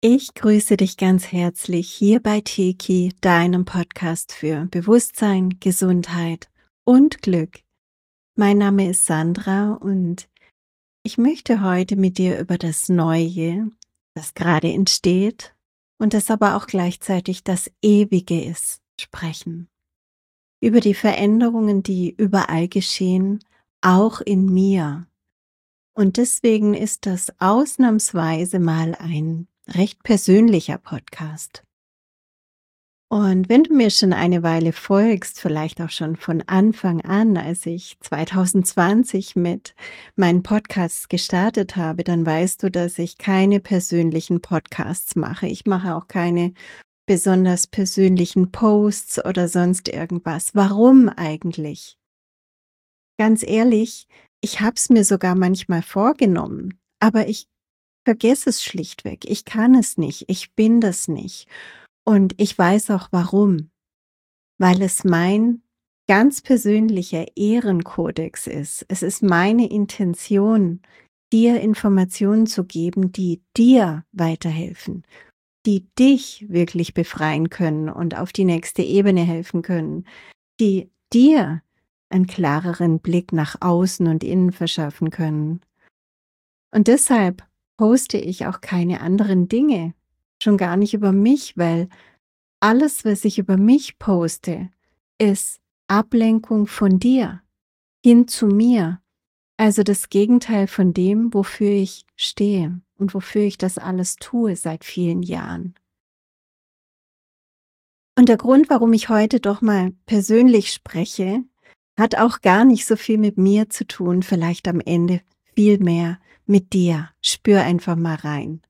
Ich grüße dich ganz herzlich hier bei Teki, deinem Podcast für Bewusstsein, Gesundheit und Glück. Mein Name ist Sandra und ich möchte heute mit dir über das Neue, das gerade entsteht und das aber auch gleichzeitig das Ewige ist, sprechen. Über die Veränderungen, die überall geschehen, auch in mir. Und deswegen ist das ausnahmsweise mal ein recht persönlicher Podcast. Und wenn du mir schon eine Weile folgst, vielleicht auch schon von Anfang an, als ich 2020 mit meinen Podcasts gestartet habe, dann weißt du, dass ich keine persönlichen Podcasts mache. Ich mache auch keine besonders persönlichen Posts oder sonst irgendwas. Warum eigentlich? Ganz ehrlich, ich habe es mir sogar manchmal vorgenommen, aber ich vergesse es schlichtweg. Ich kann es nicht. Ich bin das nicht. Und ich weiß auch warum. Weil es mein ganz persönlicher Ehrenkodex ist. Es ist meine Intention, dir Informationen zu geben, die dir weiterhelfen, die dich wirklich befreien können und auf die nächste Ebene helfen können, die dir einen klareren Blick nach außen und innen verschaffen können. Und deshalb poste ich auch keine anderen Dinge, schon gar nicht über mich, weil alles, was ich über mich poste, ist Ablenkung von dir hin zu mir. Also das Gegenteil von dem, wofür ich stehe und wofür ich das alles tue seit vielen Jahren. Und der Grund, warum ich heute doch mal persönlich spreche, hat auch gar nicht so viel mit mir zu tun, vielleicht am Ende viel mehr mit dir. Spür einfach mal rein.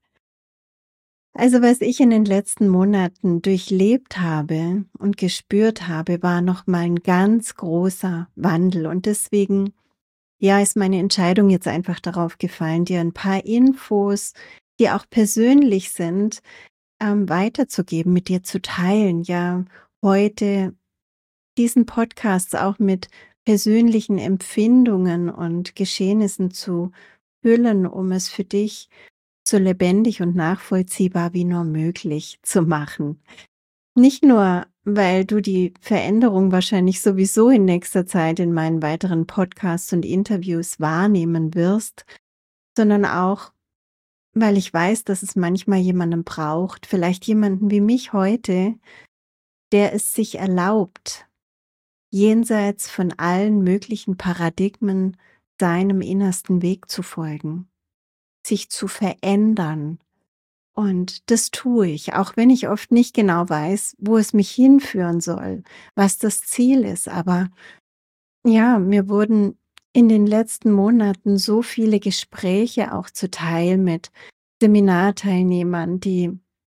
Also was ich in den letzten Monaten durchlebt habe und gespürt habe, war nochmal ein ganz großer Wandel. Und deswegen, ja, ist meine Entscheidung jetzt einfach darauf gefallen, dir ein paar Infos, die auch persönlich sind, weiterzugeben, mit dir zu teilen. Ja, heute diesen Podcast auch mit persönlichen Empfindungen und Geschehnissen zu füllen, um es für dich so lebendig und nachvollziehbar wie nur möglich zu machen. Nicht nur, weil du die Veränderung wahrscheinlich sowieso in nächster Zeit in meinen weiteren Podcasts und Interviews wahrnehmen wirst, sondern auch, weil ich weiß, dass es manchmal jemanden braucht, vielleicht jemanden wie mich heute, der es sich erlaubt, jenseits von allen möglichen Paradigmen seinem innersten Weg zu folgen, sich zu verändern. Und das tue ich, auch wenn ich oft nicht genau weiß, wo es mich hinführen soll, was das Ziel ist. Aber ja, mir wurden in den letzten Monaten so viele Gespräche auch zuteil mit Seminarteilnehmern, die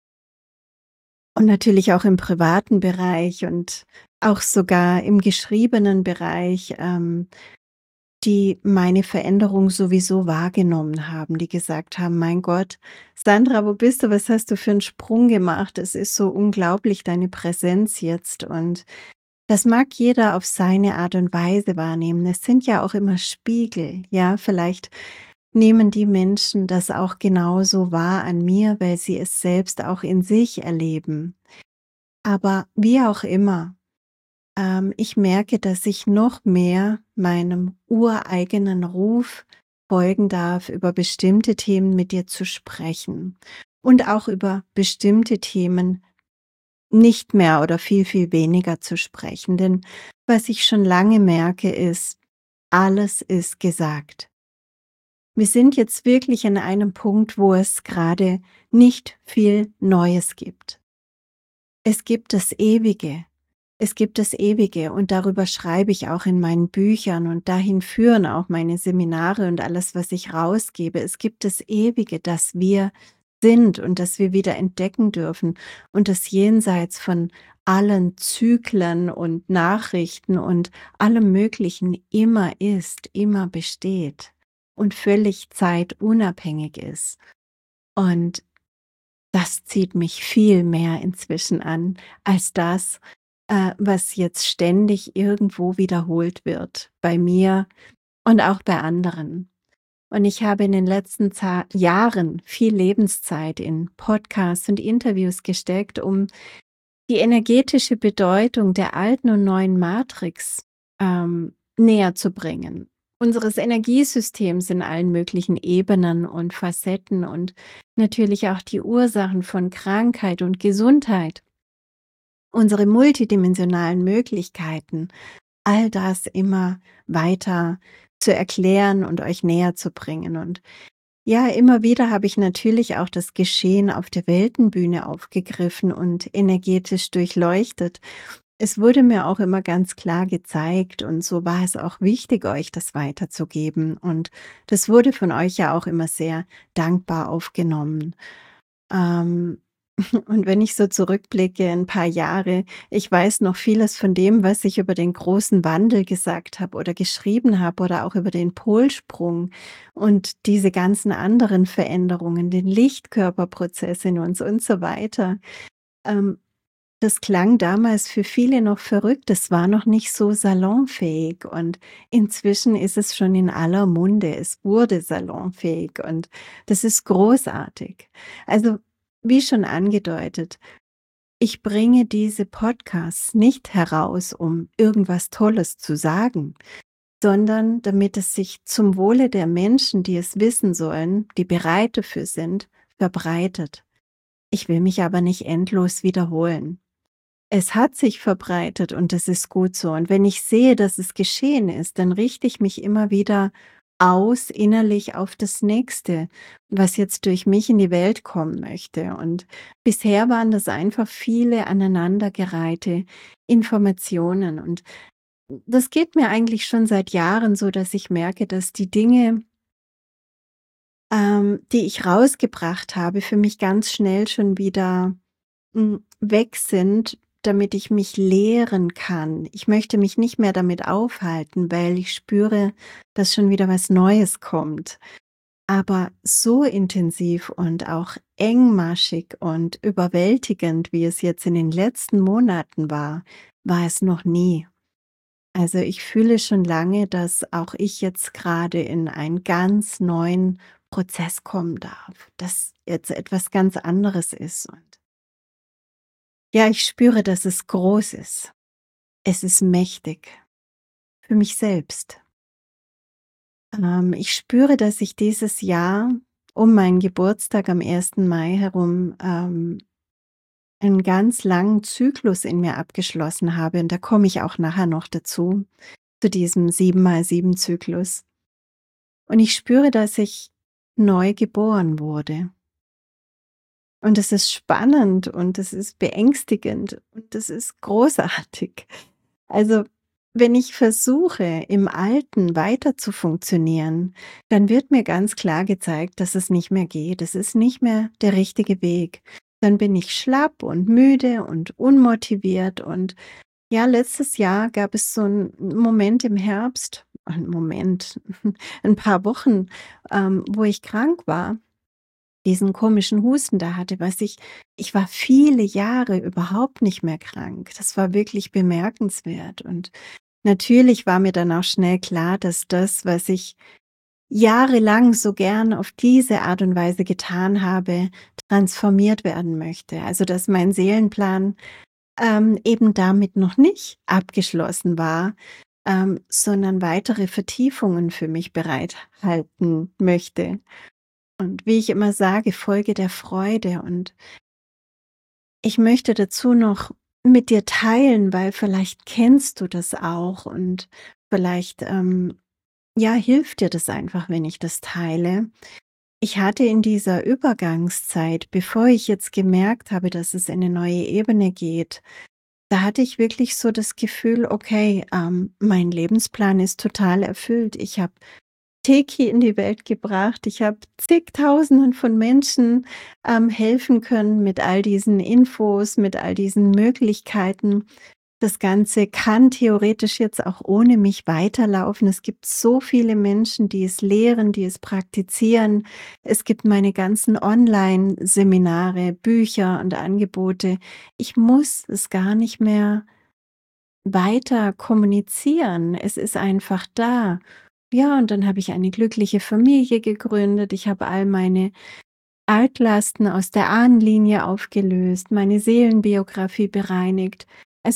und natürlich auch im privaten Bereich und auch sogar im geschriebenen Bereich, die meine Veränderung sowieso wahrgenommen haben, die gesagt haben: „Mein Gott, Sandra, wo bist du? Was hast du für einen Sprung gemacht? Es ist so unglaublich, deine Präsenz jetzt.“ Und das mag jeder auf seine Art und Weise wahrnehmen. Es sind ja auch immer Spiegel, ja? Vielleicht nehmen die Menschen das auch genauso wahr an mir, weil sie es selbst auch in sich erleben. Aber wie auch immer, ich merke, dass ich noch mehr meinem ureigenen Ruf folgen darf, über bestimmte Themen mit dir zu sprechen und auch über bestimmte Themen nicht mehr oder viel, viel weniger zu sprechen. Denn was ich schon lange merke, ist, alles ist gesagt. Wir sind jetzt wirklich an einem Punkt, wo es gerade nicht viel Neues gibt. Es gibt das Ewige. Es gibt das Ewige und darüber schreibe ich auch in meinen Büchern und dahin führen auch meine Seminare und alles, was ich rausgebe. Es gibt das Ewige, das wir sind und das wir wieder entdecken dürfen und das jenseits von allen Zyklen und Nachrichten und allem Möglichen immer ist, immer besteht und völlig zeitunabhängig ist. Und das zieht mich viel mehr inzwischen an als das, was jetzt ständig irgendwo wiederholt wird, bei mir und auch bei anderen. Und ich habe in den letzten Jahren viel Lebenszeit in Podcasts und Interviews gesteckt, um die energetische Bedeutung der alten und neuen Matrix näher zu bringen. Unseres Energiesystems in allen möglichen Ebenen und Facetten und natürlich auch die Ursachen von Krankheit und Gesundheit, unsere multidimensionalen Möglichkeiten, all das immer weiter zu erklären und euch näher zu bringen. Und ja, immer wieder habe ich natürlich auch das Geschehen auf der Weltenbühne aufgegriffen und energetisch durchleuchtet. Es wurde mir auch immer ganz klar gezeigt und so war es auch wichtig, euch das weiterzugeben. Und das wurde von euch ja auch immer sehr dankbar aufgenommen. Ähm, und wenn ich so zurückblicke, ein paar Jahre, ich weiß noch vieles von dem, was ich über den großen Wandel gesagt habe oder geschrieben habe oder auch über den Polsprung und diese ganzen anderen Veränderungen, den Lichtkörperprozess in uns und so weiter. Ähm, Das klang damals für viele noch verrückt. Das war noch nicht so salonfähig und inzwischen ist es schon in aller Munde. Es wurde salonfähig und das ist großartig. Also, wie schon angedeutet, ich bringe diese Podcasts nicht heraus, um irgendwas Tolles zu sagen, sondern damit es sich zum Wohle der Menschen, die es wissen sollen, die bereit dafür sind, verbreitet. Ich will mich aber nicht endlos wiederholen. Es hat sich verbreitet und das ist gut so. Und wenn ich sehe, dass es geschehen ist, dann richte ich mich immer wieder aus innerlich auf das Nächste, was jetzt durch mich in die Welt kommen möchte. Und bisher waren das einfach viele aneinandergereihte Informationen. Und das geht mir eigentlich schon seit Jahren so, dass ich merke, dass die Dinge, die ich rausgebracht habe, für mich ganz schnell schon wieder weg sind, damit ich mich lehren kann. Ich möchte mich nicht mehr damit aufhalten, weil ich spüre, dass schon wieder was Neues kommt. Aber so intensiv und auch engmaschig und überwältigend, wie es jetzt in den letzten Monaten war, war es noch nie. Also ich fühle schon lange, dass auch ich jetzt gerade in einen ganz neuen Prozess kommen darf, dass jetzt etwas ganz anderes ist. Und ja, ich spüre, dass es groß ist. Es ist mächtig für mich selbst. Ich spüre, dass ich dieses Jahr um meinen Geburtstag am 1. Mai herum einen ganz langen Zyklus in mir abgeschlossen habe. Und da komme ich auch nachher noch dazu, zu diesem 7x7-Zyklus. Und ich spüre, dass ich neu geboren wurde. Und es ist spannend und es ist beängstigend und es ist großartig. Also, wenn ich versuche, im Alten weiter zu funktionieren, dann wird mir ganz klar gezeigt, dass es nicht mehr geht. Es ist nicht mehr der richtige Weg. Dann bin ich schlapp und müde und unmotiviert. Und ja, letztes Jahr gab es so einen Moment im Herbst, einen Moment, ein paar Wochen, wo ich krank war, diesen komischen Husten da hatte, ich war viele Jahre überhaupt nicht mehr krank. Das war wirklich bemerkenswert. Und natürlich war mir dann auch schnell klar, dass das, was ich jahrelang so gern auf diese Art und Weise getan habe, transformiert werden möchte. Also dass mein Seelenplan eben damit noch nicht abgeschlossen war, sondern weitere Vertiefungen für mich bereithalten möchte. Und wie ich immer sage, Folge der Freude. Und ich möchte dazu noch mit dir teilen, weil vielleicht kennst du das auch und vielleicht ja, hilft dir das einfach, wenn ich das teile. Ich hatte in dieser Übergangszeit, bevor ich jetzt gemerkt habe, dass es in eine neue Ebene geht, da hatte ich wirklich so das Gefühl, okay, mein Lebensplan ist total erfüllt. Ich habe Teki in die Welt gebracht. Ich habe zigtausenden von Menschen helfen können mit all diesen Infos, mit all diesen Möglichkeiten. Das Ganze kann theoretisch jetzt auch ohne mich weiterlaufen. Es gibt so viele Menschen, die es lehren, die es praktizieren. Es gibt meine ganzen Online-Seminare, Bücher und Angebote. Ich muss es gar nicht mehr weiter kommunizieren. Es ist einfach da. ja, und dann habe ich eine glückliche Familie gegründet. Ich habe all meine Altlasten aus der Ahnenlinie aufgelöst, meine Seelenbiografie bereinigt. Also,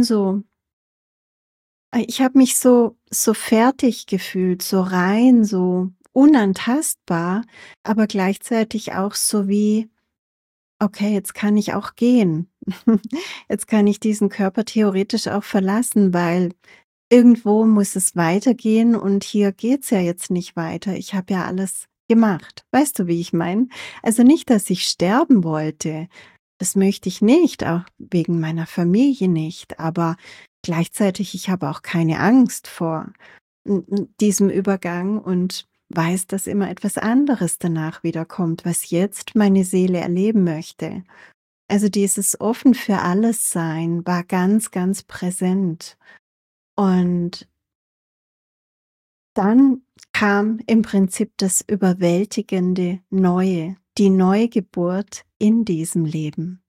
ich habe mich so fertig gefühlt, so rein, so unantastbar, aber gleichzeitig auch so wie: „Okay, jetzt kann ich auch gehen. Jetzt kann ich diesen Körper theoretisch auch verlassen, weil irgendwo muss es weitergehen und hier geht's ja jetzt nicht weiter. Ich habe ja alles gemacht.“ Weißt du, wie ich meine? Also nicht, dass ich sterben wollte. Das möchte ich nicht, auch wegen meiner Familie nicht, aber gleichzeitig, ich habe auch keine Angst vor diesem Übergang und weiß, dass immer etwas anderes danach wiederkommt, was jetzt meine Seele erleben möchte. Also dieses offen für alles sein war ganz, ganz präsent. Und dann kam im Prinzip das überwältigende Neue, die Neugeburt in diesem Leben.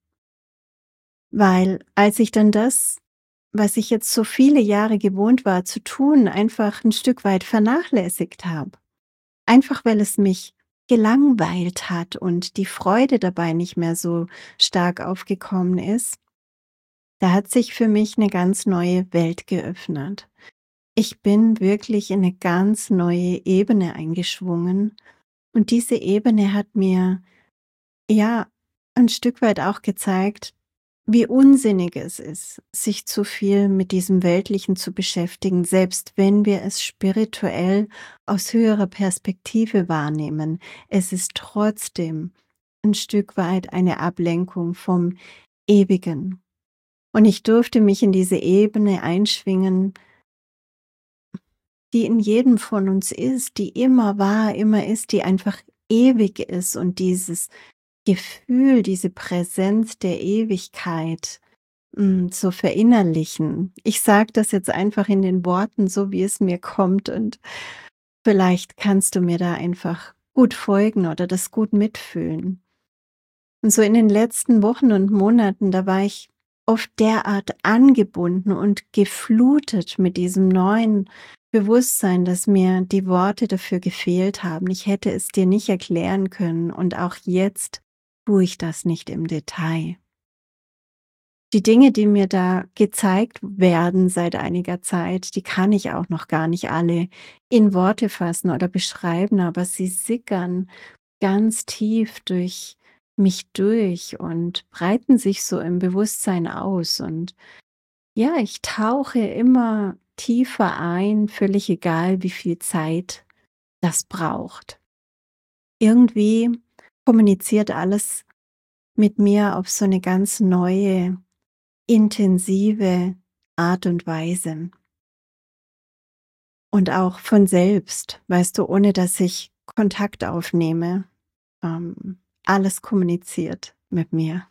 Weil als ich dann das, was ich jetzt so viele Jahre gewohnt war zu tun, einfach ein Stück weit vernachlässigt habe, einfach weil es mich gelangweilt hat und die Freude dabei nicht mehr so stark aufgekommen ist, da hat sich für mich eine ganz neue Welt geöffnet. Ich bin wirklich in 'ne ganz neue Ebene eingeschwungen und diese Ebene hat mir, ja, ein Stück weit auch gezeigt, wie unsinnig es ist, sich zu viel mit diesem Weltlichen zu beschäftigen, selbst wenn wir es spirituell aus höherer Perspektive wahrnehmen. Es ist trotzdem ein Stück weit eine Ablenkung vom Ewigen. Und ich durfte mich in diese Ebene einschwingen, die in jedem von uns ist, die immer war, immer ist, die einfach ewig ist und dieses Gefühl, diese Präsenz der Ewigkeit, zu verinnerlichen. Ich sage das jetzt einfach in den Worten, so wie es mir kommt und vielleicht kannst du mir da einfach gut folgen oder das gut mitfühlen. Und so in den letzten Wochen und Monaten, da war ich oft derart angebunden und geflutet mit diesem neuen Bewusstsein, dass mir die Worte dafür gefehlt haben. Ich hätte es dir nicht erklären können und auch jetzt tue ich das nicht im Detail. Die Dinge, die mir da gezeigt werden seit einiger Zeit, die kann ich auch noch gar nicht alle in Worte fassen oder beschreiben, aber sie sickern ganz tief durch mich durch und breiten sich so im Bewusstsein aus. Und ja, ich tauche immer tiefer ein, völlig egal, wie viel Zeit das braucht. Irgendwie kommuniziert alles mit mir auf so eine ganz neue, intensive Art und Weise. Und auch von selbst, weißt du, ohne dass ich Kontakt aufnehme. Alles kommuniziert mit mir.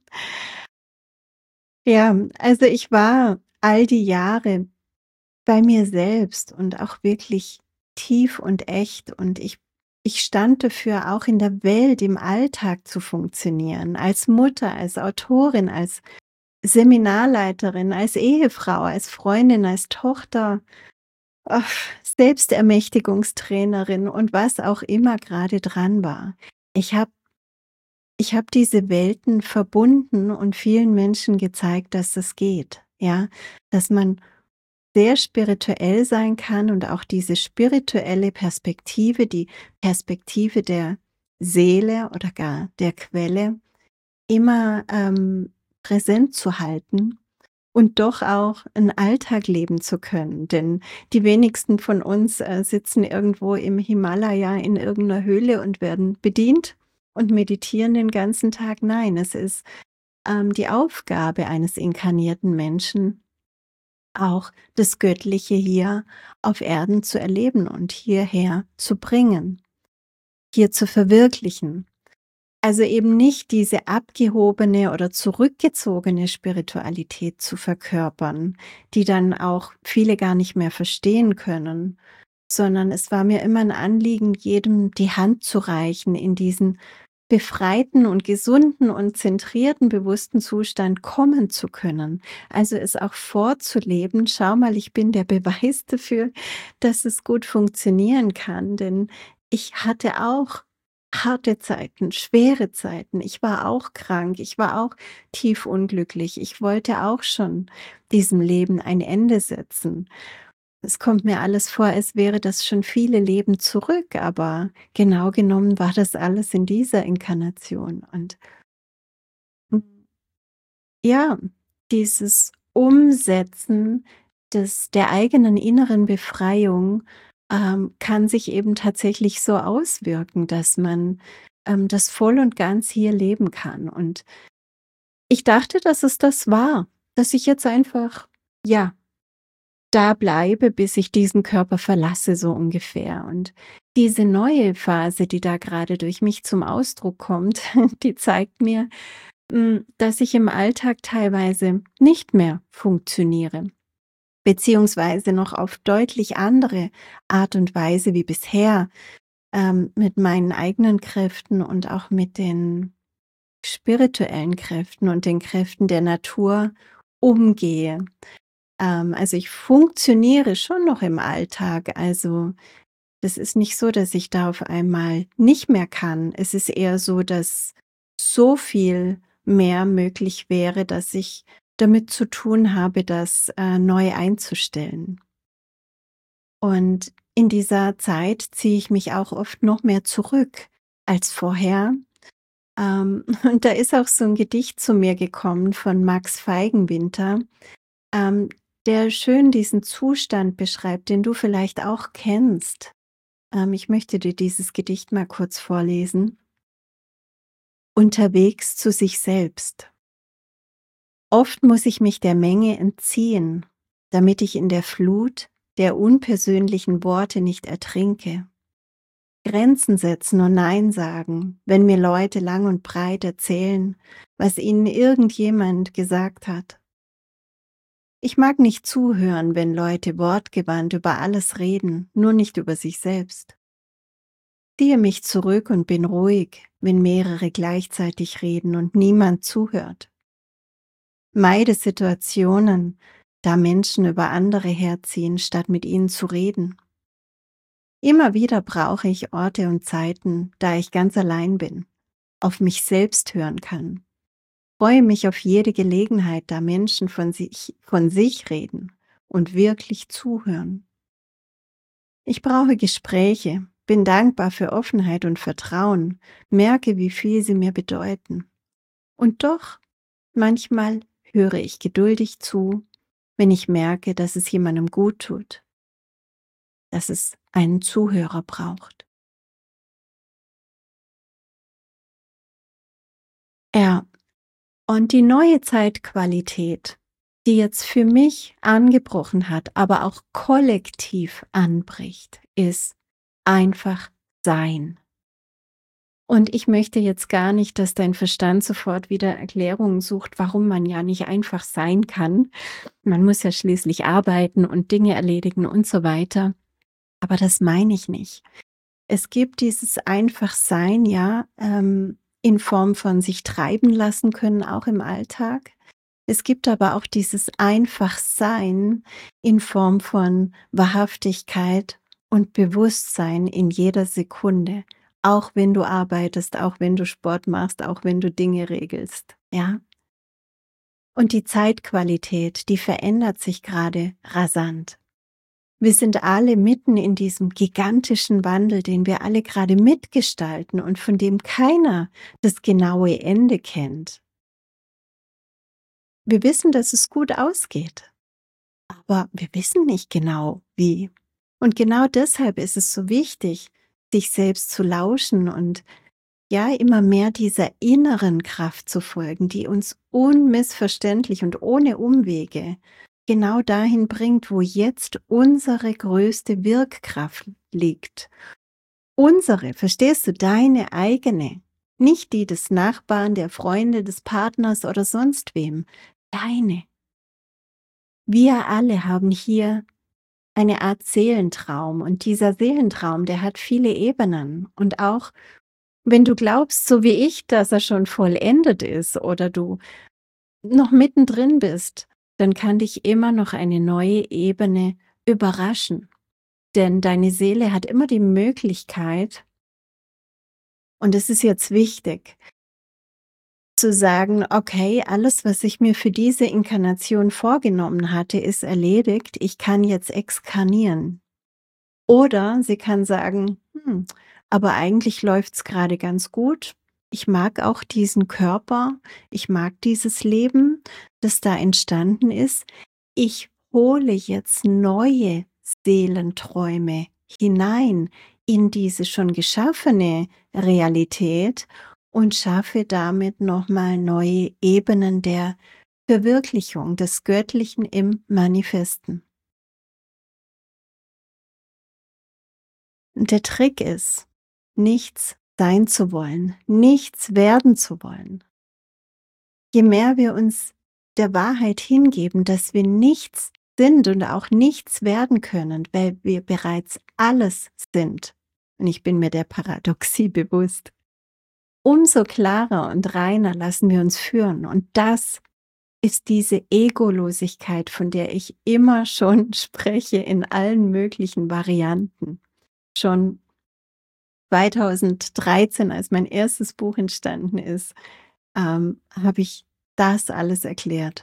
Ja, also ich war all die Jahre bei mir selbst und auch wirklich tief und echt und ich stand dafür, auch in der Welt, im Alltag zu funktionieren, als Mutter, als Autorin, als Seminarleiterin, als Ehefrau, als Freundin, als Tochter, ach, Selbstermächtigungstrainerin und was auch immer gerade dran war. Ich habe Ich habe diese Welten verbunden und vielen Menschen gezeigt, dass das geht, ja, dass man sehr spirituell sein kann und auch diese spirituelle Perspektive, die Perspektive der Seele oder gar der Quelle immer, präsent zu halten und doch auch 'n Alltag leben zu können. Denn die wenigsten von uns, sitzen irgendwo im Himalaya in irgend 'ner Höhle und werden bedient und meditieren den ganzen Tag. Nein, es ist, die Aufgabe eines inkarnierten Menschen, auch das Göttliche hier auf Erden zu erleben und hierher zu bringen, hier zu verwirklichen. Also eben nicht diese abgehobene oder zurückgezogene Spiritualität zu verkörpern, die dann auch viele gar nicht mehr verstehen können, sondern es war mir immer ein Anliegen, jedem die Hand zu reichen in diesen befreiten und gesunden und zentrierten bewussten Zustand kommen zu können. Also es auch vorzuleben. Schau mal, ich bin der Beweis dafür, dass es gut funktionieren kann, denn ich hatte auch harte Zeiten, schwere Zeiten. Ich war auch krank, ich war auch tief unglücklich. Ich wollte auch schon diesem Leben ein Ende setzen. Es kommt mir alles vor, als wäre das schon viele Leben zurück, aber genau genommen war das alles in dieser Inkarnation. Und hm, ja, dieses Umsetzen der eigenen inneren Befreiung kann sich eben tatsächlich so auswirken, dass man das voll und ganz hier leben kann. Und ich dachte, dass es das war, dass ich jetzt einfach, ja, da bleibe, bis ich diesen Körper verlasse, so ungefähr. Und diese neue Phase, die da gerade durch mich zum Ausdruck kommt, die zeigt mir, dass ich im Alltag teilweise nicht mehr funktioniere, beziehungsweise noch auf deutlich andere Art und Weise wie bisher, mit meinen eigenen Kräften und auch mit den spirituellen Kräften und den Kräften der Natur umgehe. Also, ich funktioniere schon noch im Alltag. Also, das ist nicht so, dass ich da auf einmal nicht mehr kann. Es ist eher so, dass so viel mehr möglich wäre, dass ich damit zu tun habe, das, neu einzustellen. Und in dieser Zeit ziehe ich mich auch oft noch mehr zurück als vorher. Und da ist auch so ein Gedicht zu mir gekommen von Max Feigenwinter, ähm, der schön diesen Zustand beschreibt, den du vielleicht auch kennst. Ich möchte dir dieses Gedicht mal kurz vorlesen. Unterwegs zu sich selbst. Oft muss ich mich der Menge entziehen, damit ich in der Flut der unpersönlichen Worte nicht ertrinke. Grenzen setzen und Nein sagen, wenn mir Leute lang und breit erzählen, was ihnen irgendjemand gesagt hat. Ich mag nicht zuhören, wenn Leute wortgewandt über alles reden, nur nicht über sich selbst. Ziehe mich zurück und bin ruhig, wenn mehrere gleichzeitig reden und niemand zuhört. Meide Situationen, da Menschen über andere herziehen, statt mit ihnen zu reden. Immer wieder brauche ich Orte und Zeiten, da ich ganz allein bin, auf mich selbst hören kann. Freue mich auf jede Gelegenheit, da Menschen von sich reden und wirklich zuhören. Ich brauche Gespräche, bin dankbar für Offenheit und Vertrauen, merke, wie viel sie mir bedeuten. Und doch, manchmal höre ich geduldig zu, wenn ich merke, dass es jemandem gut tut, dass es einen Zuhörer braucht. Ja, und die neue Zeitqualität, die jetzt für mich angebrochen hat, aber auch kollektiv anbricht, ist einfach sein. Und ich möchte jetzt gar nicht, dass dein Verstand sofort wieder Erklärungen sucht, warum man ja nicht einfach sein kann. Man muss ja schließlich arbeiten und Dinge erledigen und so weiter. Aber das meine ich nicht. Es gibt dieses Einfachsein, ja, in Form von sich treiben lassen können, auch im Alltag. Es gibt aber auch dieses Einfachsein in Form von Wahrhaftigkeit und Bewusstsein in jeder Sekunde, auch wenn du arbeitest, auch wenn du Sport machst, auch wenn du Dinge regelst, ja? Und die Zeitqualität, die verändert sich gerade rasant. Wir sind alle mitten in diesem gigantischen Wandel, den wir alle gerade mitgestalten und von dem keiner das genaue Ende kennt. Wir wissen, dass es gut ausgeht, aber wir wissen nicht genau, wie. Und genau deshalb ist es so wichtig, sich selbst zu lauschen und ja, immer mehr dieser inneren Kraft zu folgen, die uns unmissverständlich und ohne Umwege genau dahin bringt, wo jetzt unsere größte Wirkkraft liegt. Unsere, verstehst du, deine eigene, nicht die des Nachbarn, der Freunde, des Partners oder sonst wem, deine. Wir alle haben hier eine Art Seelentraum und dieser Seelentraum, der hat viele Ebenen und auch Wenn du glaubst, so wie ich, dass er schon vollendet ist oder du noch mittendrin bist, dann kann dich immer noch eine neue Ebene überraschen. Denn deine Seele hat immer die Möglichkeit, und es ist jetzt wichtig, zu sagen, okay, alles, was ich mir für diese Inkarnation vorgenommen hatte, ist erledigt. Ich kann jetzt exkarnieren. Oder sie kann sagen, aber eigentlich läuft's gerade ganz gut. Ich mag auch diesen Körper. Ich mag dieses Leben, das da entstanden ist. Ich hole jetzt neue Seelenträume hinein in diese schon geschaffene Realität und schaffe damit nochmal neue Ebenen der Verwirklichung des Göttlichen im Manifesten. Und der Trick ist, nichts sein zu wollen, nichts werden zu wollen. Je mehr wir uns der Wahrheit hingeben, dass wir nichts sind und auch nichts werden können, weil wir bereits alles sind, und ich bin mir der Paradoxie bewusst, umso klarer und reiner lassen wir uns führen. Und das ist diese Egolosigkeit, von der ich immer schon spreche in allen möglichen Varianten. Schon 2013, als mein erstes Buch entstanden ist, habe ich das alles erklärt.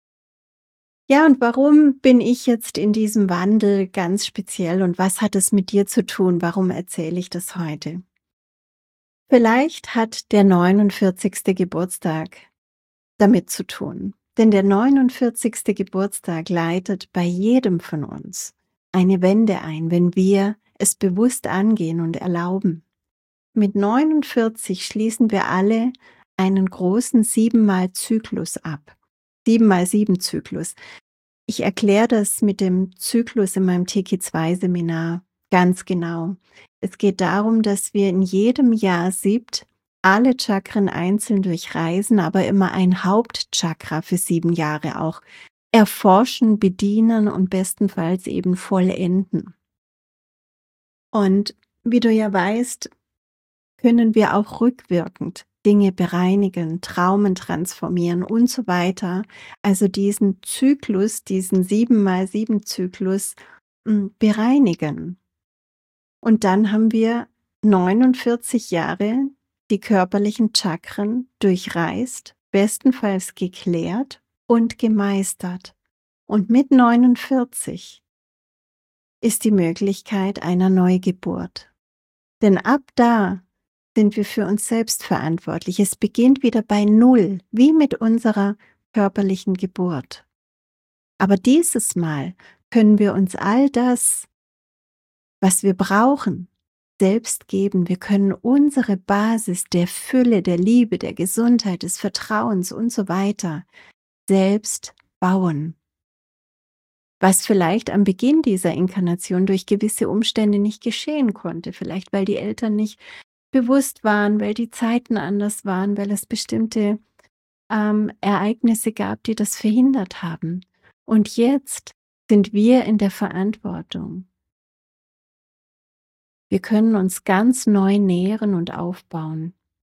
Ja, und warum bin ich jetzt in diesem Wandel ganz speziell und was hat es mit dir zu tun? Warum erzähle ich das heute? Vielleicht hat der 49. Geburtstag damit zu tun. Denn der 49. Geburtstag leitet bei jedem von uns eine Wende ein, wenn wir es bewusst angehen und erlauben. Mit 49 schließen wir alle einen großen 7-mal-Zyklus ab. 7x7-Zyklus. Ich erkläre das mit dem Zyklus in meinem TK2-Seminar ganz genau. Es geht darum, dass wir in jedem Jahr Siebt alle Chakren einzeln durchreisen, aber immer ein Hauptchakra für 7 Jahre auch erforschen, bedienen und bestenfalls eben vollenden. Und wie du ja weißt, können wir auch rückwirkend Dinge bereinigen, Traumen transformieren und so weiter. Also diesen Zyklus, diesen 7x7-Zyklus bereinigen. Und dann haben wir 49 Jahre die körperlichen Chakren durchreist, bestenfalls geklärt und gemeistert. Und mit 49 ist die Möglichkeit einer Neugeburt. Denn ab da sind wir für uns selbst verantwortlich. Es beginnt wieder bei Null, wie mit unserer körperlichen Geburt. Aber dieses Mal können wir uns all das, was wir brauchen, selbst geben. Wir können unsere Basis der Fülle, der Liebe, der Gesundheit, des Vertrauens und so weiter selbst bauen. Was vielleicht am Beginn dieser Inkarnation durch gewisse Umstände nicht geschehen konnte. Vielleicht, weil die Eltern nicht bewusst waren, weil die Zeiten anders waren, weil es bestimmte Ereignisse gab, die das verhindert haben. Und jetzt sind wir in der Verantwortung. Wir können uns ganz neu nähren und aufbauen.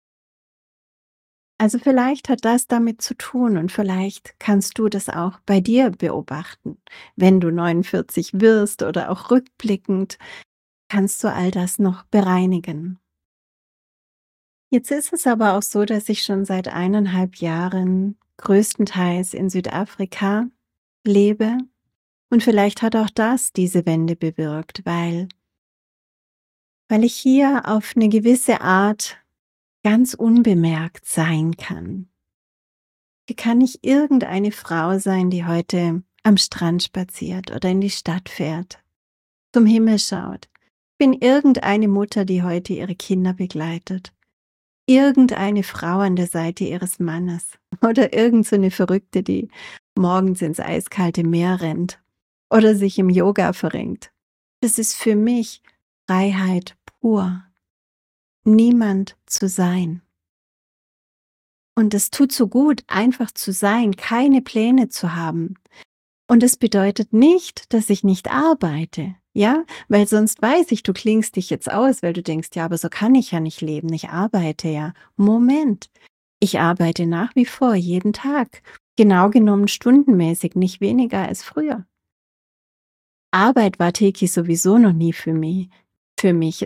Also vielleicht hat das damit zu tun und vielleicht kannst du das auch bei dir beobachten. Wenn du 49 wirst oder auch rückblickend, kannst du all das noch bereinigen. Jetzt ist es aber auch so, dass ich schon seit 1,5 Jahren größtenteils in Südafrika lebe und vielleicht hat auch das diese Wende bewirkt, weil ich hier auf eine gewisse Art ganz unbemerkt sein kann. Hier kann ich irgendeine Frau sein, die heute am Strand spaziert oder in die Stadt fährt, zum Himmel schaut. Ich bin irgendeine Mutter, die heute ihre Kinder begleitet. Irgendeine Frau an der Seite ihres Mannes oder irgend so eine Verrückte, die morgens ins eiskalte Meer rennt oder sich im Yoga verrenkt. Das ist für mich Freiheit pur, niemand zu sein. Und es tut so gut, einfach zu sein, keine Pläne zu haben. Und es bedeutet nicht, dass ich nicht arbeite, ja? Weil sonst weiß ich, du klingst dich jetzt aus, weil du denkst: „Ja, aber so kann ich ja nicht leben. Ich arbeite ja.“ Moment, ich arbeite nach wie vor jeden Tag, genau genommen stundenmäßig, nicht weniger als früher. Arbeit war Teki sowieso noch nie für mich.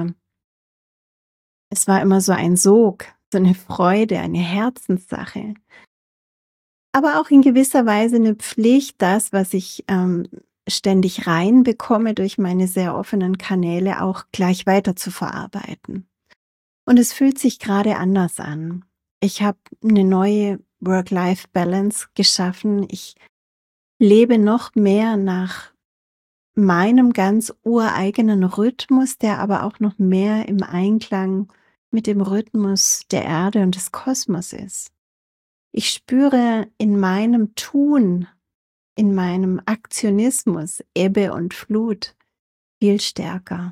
Es war immer so ein Sog, so eine Freude, eine Herzenssache, aber auch in gewisser Weise eine Pflicht, das, was ich, ständig reinbekomme durch meine sehr offenen Kanäle, auch gleich weiter zu verarbeiten. Und es fühlt sich gerade anders an. Ich habe eine neue Work-Life-Balance geschaffen. Ich lebe noch mehr nach meinem ganz ureigenen Rhythmus, der aber auch noch mehr im Einklang mit dem Rhythmus der Erde und des Kosmos ist. Ich spüre in meinem Tun, in meinem Aktionismus Ebbe und Flut viel stärker.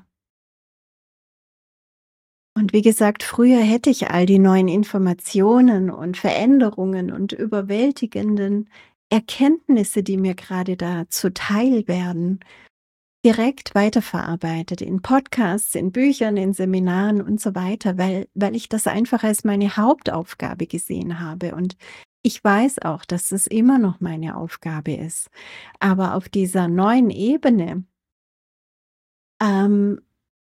Und wie gesagt, früher hätte ich all die neuen Informationen und Veränderungen und überwältigenden Erkenntnisse, die mir gerade da zuteil werden, direkt weiterverarbeitet in Podcasts, in Büchern, in Seminaren und so weiter, weil ich das einfach als meine Hauptaufgabe gesehen habe. Und ich weiß auch, dass es immer noch meine Aufgabe ist. Aber auf dieser neuen Ebene, ähm,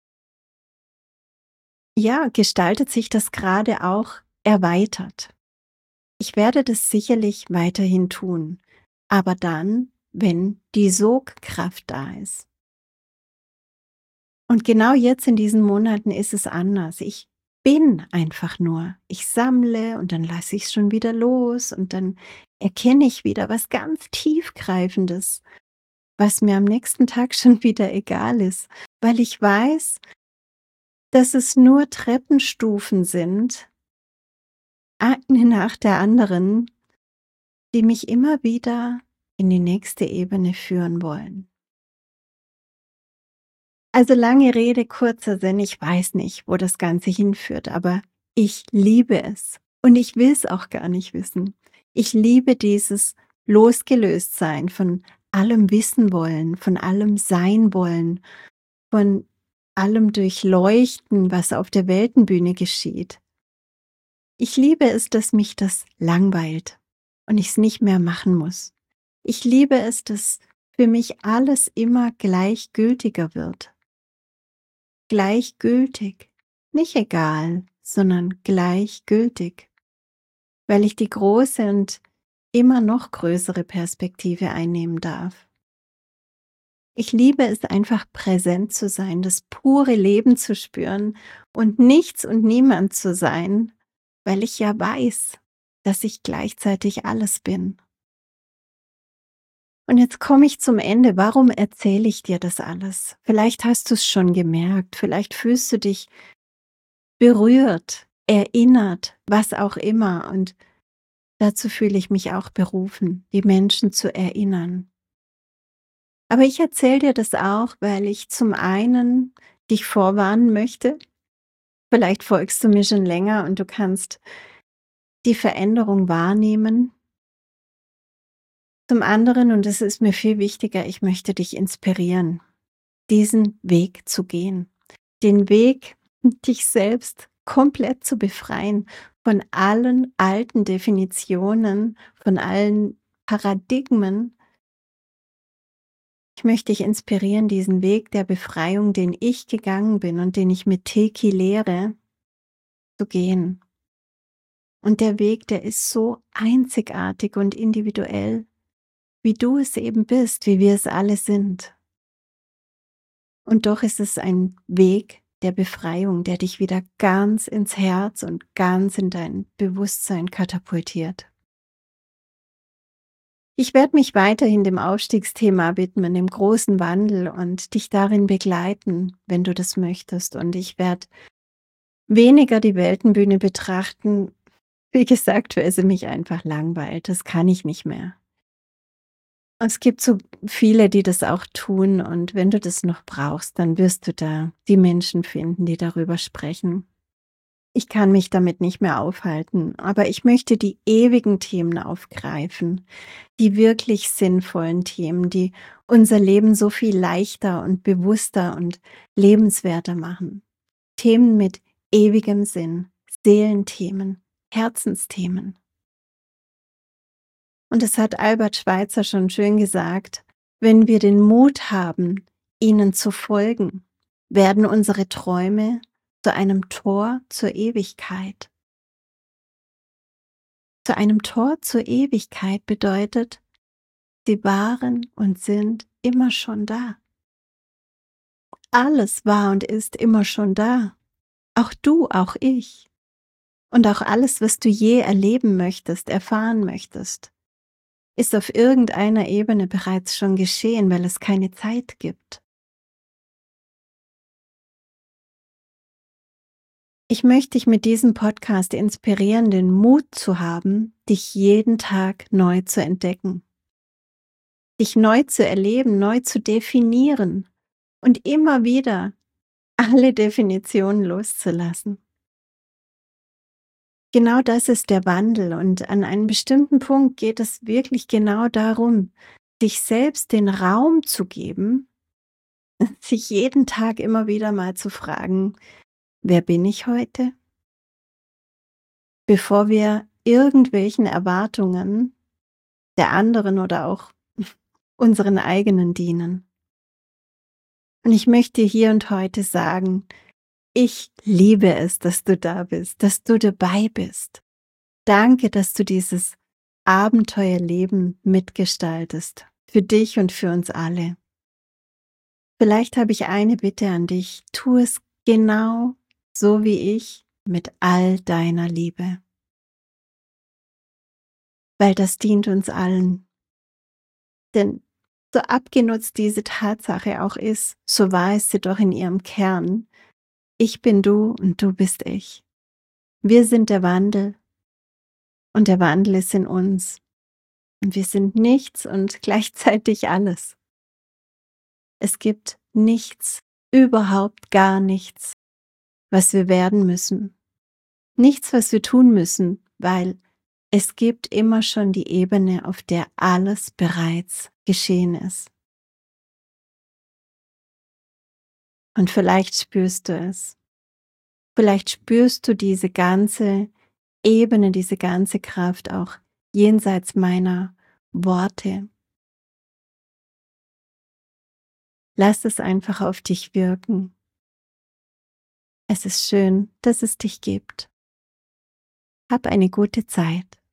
ja, gestaltet sich das gerade auch erweitert. Ich werde das sicherlich weiterhin tun, aber dann, wenn die Sogkraft da ist. Und genau jetzt in diesen Monaten ist es anders. Ich bin einfach nur. Ich sammle und dann lasse ich es schon wieder los und dann erkenne ich wieder was ganz Tiefgreifendes, was mir am nächsten Tag schon wieder egal ist, weil ich weiß, dass es nur Treppenstufen sind, eine nach der anderen, die mich immer wieder in die nächste Ebene führen wollen. Also lange Rede, kurzer Sinn, ich weiß nicht, wo das Ganze hinführt, aber ich liebe es und ich will es auch gar nicht wissen. Ich liebe dieses Losgelöstsein von allem wissen wollen, von allem sein wollen, von allem durchleuchten, was auf der Weltenbühne geschieht. Ich liebe es, dass mich das langweilt und ich es nicht mehr machen muss. Ich liebe es, dass für mich alles immer gleichgültiger wird. Gleichgültig, nicht egal, sondern gleichgültig, weil ich die große und immer noch größere Perspektive einnehmen darf. Ich liebe es einfach präsent zu sein, das pure Leben zu spüren und nichts und niemand zu sein, weil ich ja weiß, dass ich gleichzeitig alles bin. Und jetzt komme ich zum Ende. Warum erzähle ich dir das alles? Vielleicht hast du es schon gemerkt, vielleicht fühlst du dich berührt, erinnert, was auch immer. Und dazu fühle ich mich auch berufen, die Menschen zu erinnern. Aber ich erzähle dir das auch, weil ich zum einen dich vorwarnen möchte. Vielleicht folgst du mir schon länger und du kannst die Veränderung wahrnehmen. Zum anderen, und das ist mir viel wichtiger, ich möchte dich inspirieren, diesen Weg zu gehen. Den Weg, dich selbst komplett zu befreien von allen alten Definitionen, von allen Paradigmen. Ich möchte dich inspirieren, diesen Weg der Befreiung, den ich gegangen bin und den ich mit Teki lehre, zu gehen. Und der Weg, der ist so einzigartig und individuell, wie du es eben bist, wie wir es alle sind. Und doch ist es ein Weg der Befreiung, der dich wieder ganz ins Herz und ganz in dein Bewusstsein katapultiert. Ich werde mich weiterhin dem Aufstiegsthema widmen, dem großen Wandel und dich darin begleiten, wenn du das möchtest. Und ich werde weniger die Weltenbühne betrachten. Wie gesagt, weil sie mich einfach langweilt. Das kann ich nicht mehr. Es gibt so viele, die das auch tun, und wenn du das noch brauchst, dann wirst du da die Menschen finden, die darüber sprechen. Ich kann mich damit nicht mehr aufhalten, aber ich möchte die ewigen Themen aufgreifen, die wirklich sinnvollen Themen, die unser Leben so viel leichter und bewusster und lebenswerter machen. Themen mit ewigem Sinn, Seelenthemen, Herzensthemen. Und es hat Albert Schweitzer schon schön gesagt, wenn wir den Mut haben, ihnen zu folgen, werden unsere Träume zu einem Tor zur Ewigkeit. Zu einem Tor zur Ewigkeit bedeutet, sie waren und sind immer schon da. Alles war und ist immer schon da. Auch du, auch ich. Und auch alles, was du je erleben möchtest, erfahren möchtest, ist auf irgendeiner Ebene bereits schon geschehen, weil es keine Zeit gibt. Ich möchte dich mit diesem Podcast inspirieren, den Mut zu haben, dich jeden Tag neu zu entdecken, dich neu zu erleben, neu zu definieren und immer wieder alle Definitionen loszulassen. Genau das ist der Wandel und an einem bestimmten Punkt geht es wirklich genau darum, sich selbst den Raum zu geben, sich jeden Tag immer wieder mal zu fragen, wer bin ich heute? Bevor wir irgendwelchen Erwartungen der anderen oder auch unseren eigenen dienen. Und ich möchte hier und heute sagen, ich liebe es, dass du da bist, dass du dabei bist. Danke, dass du dieses Abenteuerleben mitgestaltest, für dich und für uns alle. Vielleicht habe ich eine Bitte an dich, tu es genau so wie ich mit all deiner Liebe, weil das dient uns allen. Denn so abgenutzt diese Tatsache auch ist, so war es sie doch in ihrem Kern. Ich bin du und du bist ich. Wir sind der Wandel und der Wandel ist in uns. Und wir sind nichts und gleichzeitig alles. Es gibt nichts, überhaupt gar nichts, was wir werden müssen. Nichts, was wir tun müssen, weil es gibt immer schon die Ebene, auf der alles bereits geschehen ist. Und vielleicht spürst du es. Vielleicht spürst du diese ganze Ebene, diese ganze Kraft auch jenseits meiner Worte. Lass es einfach auf dich wirken. Es ist schön, dass es dich gibt. Hab eine gute Zeit.